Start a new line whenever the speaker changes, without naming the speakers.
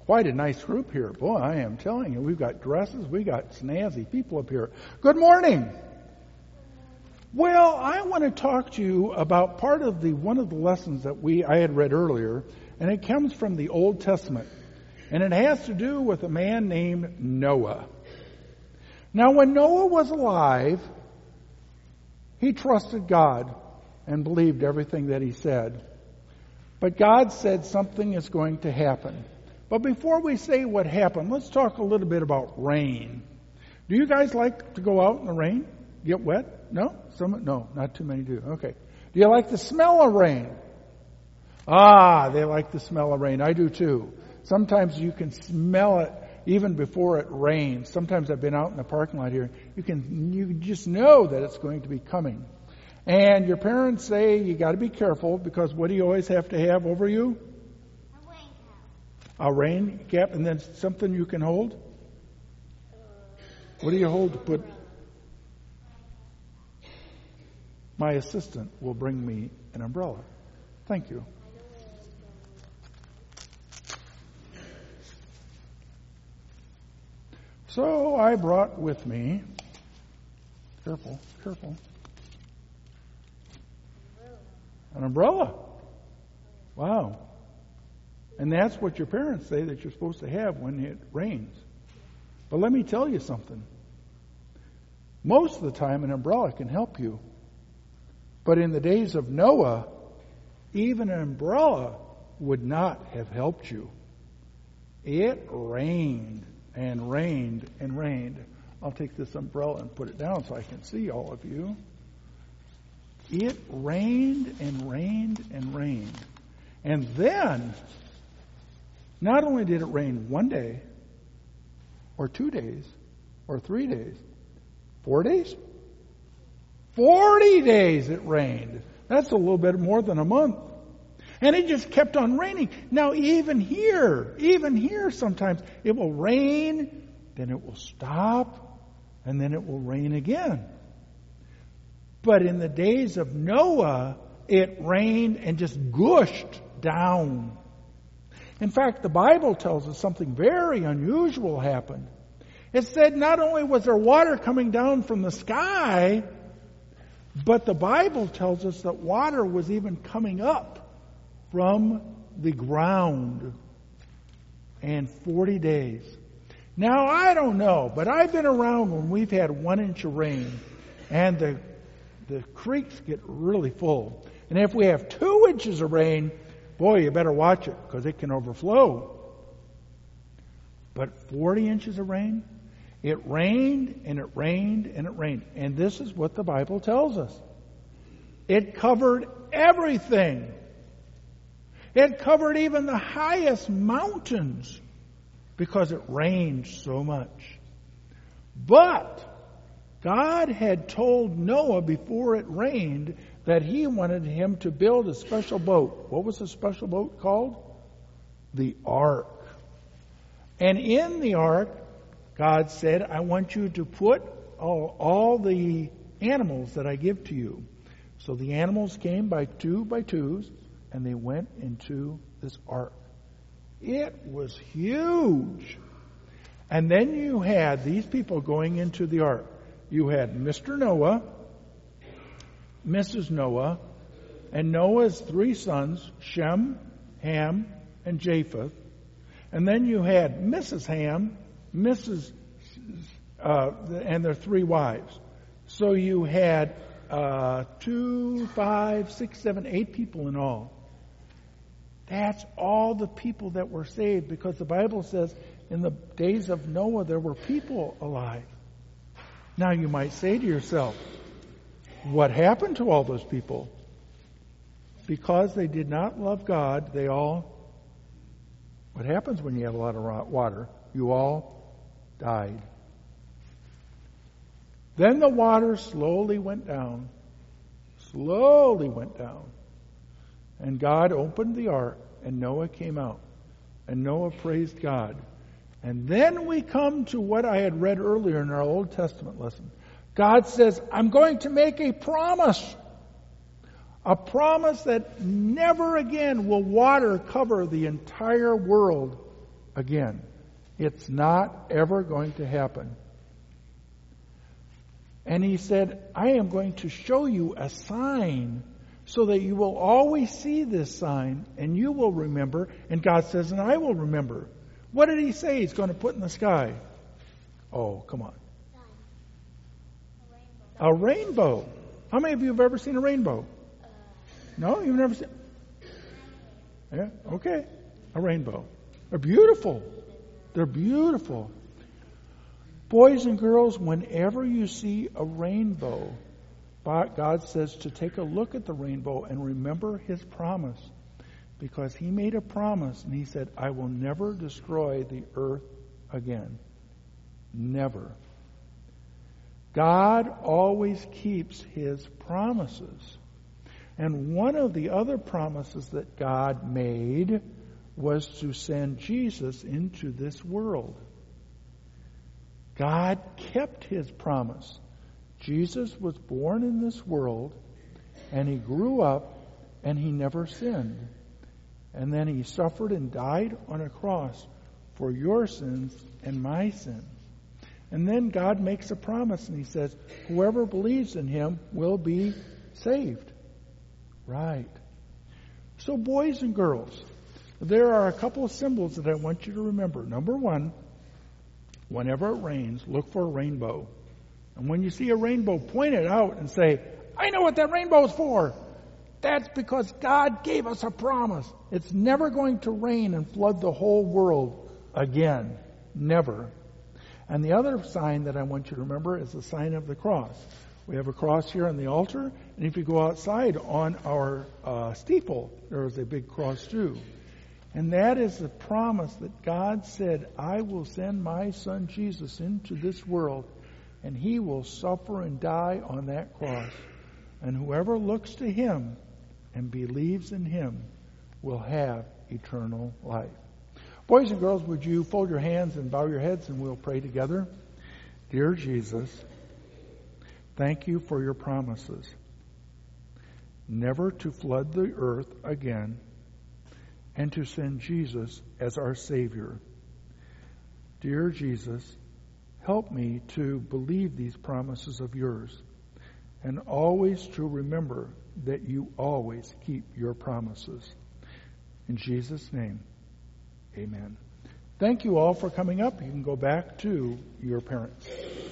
Quite a nice group here. Boy, I am telling you, we've got dresses, we got snazzy people up here. Good morning. Well, I want to talk to you about part of one of the lessons that I had read earlier, and it comes from the Old Testament. And it has to do with a man named Noah. Now, when Noah was alive, he trusted God and believed everything that he said. But God said something is going to happen. But before we say what happened, let's talk a little bit about rain. Do you guys like to go out in the rain? Get wet? No? No, not too many do. Okay. Do you like the smell of rain? They like the smell of rain. I do too. Sometimes you can smell it even before it rains. Sometimes I've been out in the parking lot here. You just know that it's going to be coming. And your parents say you got to be careful, because what do you always have to have over you? A rain cap, and then something you can hold? What do you hold to put? My assistant will bring me an umbrella. Thank you. So I brought with me, careful, an umbrella. Wow. And that's what your parents say that you're supposed to have when it rains. But let me tell you something. Most of the time, an umbrella can help you. But in the days of Noah, even an umbrella would not have helped you. It rained and rained and rained. I'll take this umbrella and put it down so I can see all of you. It rained and rained and rained. And then, not only did it rain one day, or 2 days, or 3 days, 4 days? 40 days it rained. That's a little bit more than a month. And it just kept on raining. Now even here sometimes it will rain, then it will stop, and then it will rain again. But in the days of Noah, it rained and just gushed down. In fact, the Bible tells us something very unusual happened. It said not only was there water coming down from the sky, but the Bible tells us that water was even coming up from the ground. And 40 days. Now, I don't know, but I've been around when we've had 1 inch of rain, and the creeks get really full. And if we have 2 inches of rain, boy, you better watch it, because it can overflow. But 40 inches of rain? It rained, and it rained, and it rained. And this is what the Bible tells us. It covered everything. It covered even the highest mountains, because it rained so much. But God had told Noah before it rained that he wanted him to build a special boat. What was the special boat called? The ark. And in the ark, God said, I want you to put all the animals that I give to you. So the animals came by twos, and they went into this ark. It was huge. And then you had these people going into the ark. You had Mr. Noah, Mrs. Noah, and Noah's 3 sons, Shem, Ham, and Japheth. And then you had Mrs. Ham, and their 3 wives. So you had 2, 5, 6, 7, 8 people in all. That's all the people that were saved, because the Bible says in the days of Noah there were people alive. Now you might say to yourself, what happened to all those people? Because they did not love God, what happens when you have a lot of water? You all died. Then the water slowly went down. And God opened the ark, and Noah came out. And Noah praised God. And then we come to what I had read earlier in our Old Testament lesson. God says, I'm going to make a promise. A promise that never again will water cover the entire world again. It's not ever going to happen. And he said, I am going to show you a sign so that you will always see this sign and you will remember. And God says, and I will remember. What did he say he's going to put in the sky? Oh, come on. A rainbow. How many of you have ever seen a rainbow? No? You've never seen? Yeah? Okay. A rainbow. They're beautiful. They're beautiful. Boys and girls, whenever you see a rainbow, God says to take a look at the rainbow and remember his promise. Because he made a promise and he said, I will never destroy the earth again. Never. God always keeps his promises. And one of the other promises that God made was to send Jesus into this world. God kept his promise. Jesus was born in this world, and he grew up, and he never sinned. And then he suffered and died on a cross for your sins and my sins. And then God makes a promise, and he says, whoever believes in him will be saved. Right. So boys and girls, there are a couple of symbols that I want you to remember. Number one, whenever it rains, look for a rainbow. And when you see a rainbow, point it out and say, I know what that rainbow is for. That's because God gave us a promise. It's never going to rain and flood the whole world again. Never. And the other sign that I want you to remember is the sign of the cross. We have a cross here on the altar, and if you go outside on our steeple, there is a big cross too. And that is the promise that God said, I will send my son Jesus into this world, and he will suffer and die on that cross. And whoever looks to him and believes in him will have eternal life. Boys and girls, would you fold your hands and bow your heads and we'll pray together? Dear Jesus, thank you for your promises. Never to flood the earth again and to send Jesus as our Savior. Dear Jesus, help me to believe these promises of yours and always to remember that you always keep your promises. In Jesus' name, amen. Thank you all for coming up. You can go back to your parents.